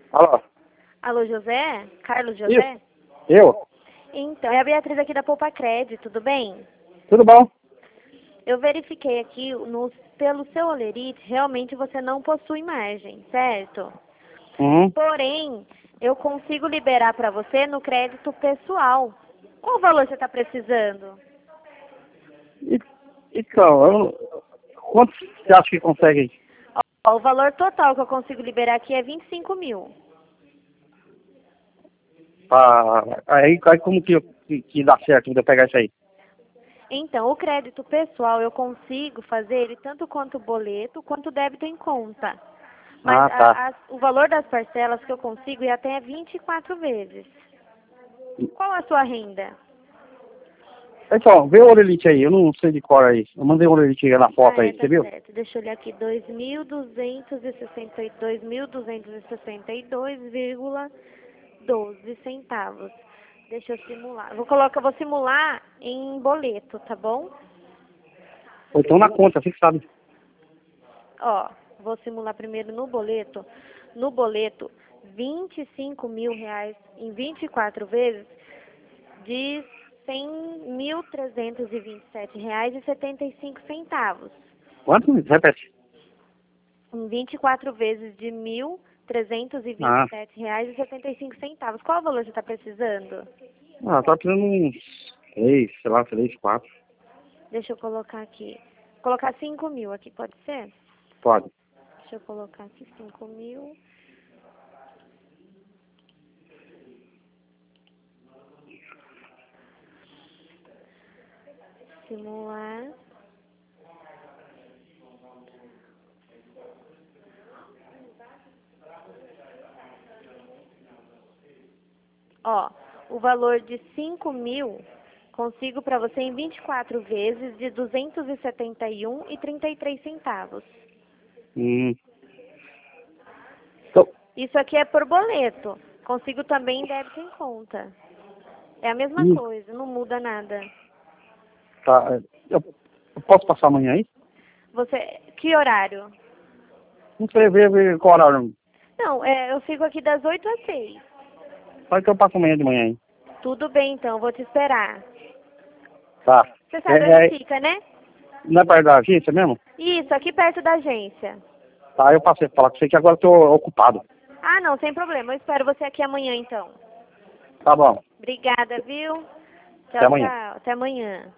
Alô? Alô, José? Carlos Isso. José? Eu? Então, é a Beatriz aqui da Poupa Crédito, tudo bem? Tudo bom? Eu verifiquei aqui pelo seu Olerite, realmente você não possui margem, certo? Uhum. Porém, eu consigo liberar para você no crédito pessoal. Qual valor você está precisando? E, então, quanto você acha que consegue? Ó, o valor total que eu consigo liberar aqui é 25 mil. Aí como que dá certo de eu pegar isso aí? Então, o crédito pessoal eu consigo fazer ele tanto quanto boleto, quanto débito em conta. Mas Ah, tá. o valor das parcelas que eu consigo é até 24 vezes. Qual a sua renda? Então, vê o Orelite aí, eu não sei de cor aí. Eu mandei o Orelite na foto aí, Tá você viu? certo. Deixa eu olhar aqui. 2.262,12 centavos. Deixa eu simular. Vou simular em boleto, tá bom? Ou então na conta, você que sabe. Ó, vou simular primeiro no boleto. No boleto, 25 mil reais em 24 vezes de R$ 100.327,75. Quanto? Repete. Em 24 vezes de R$ Ah, 1.327,75. Qual valor você está precisando? tá precisando uns 3, sei lá, 3, 4. Deixa eu colocar aqui. Colocar 5 mil aqui, pode ser? Pode. Deixa eu colocar aqui 5 mil. Simular. Ó, o valor de 5 mil consigo para você em 24 vezes de R$ 271,33. Hum. Então, Isso aqui é por boleto. Consigo também em débito em conta. É a mesma hum, coisa, não muda nada. tá. Eu posso passar amanhã aí? Que horário? Não sei ver qual horário. Não, eu fico aqui das 8 às 6. Só que eu passo amanhã de manhã aí. Tudo bem, então, vou te esperar. Tá. Você sabe onde fica, né? Não é perto da agência mesmo? Isso, aqui perto da agência. Tá, eu passei a falar com você que agora eu tô ocupado. Ah, não, sem problema. Eu espero você aqui amanhã, então. Tá bom. Obrigada, viu? Até Tchau, amanhã. tchau. Até amanhã.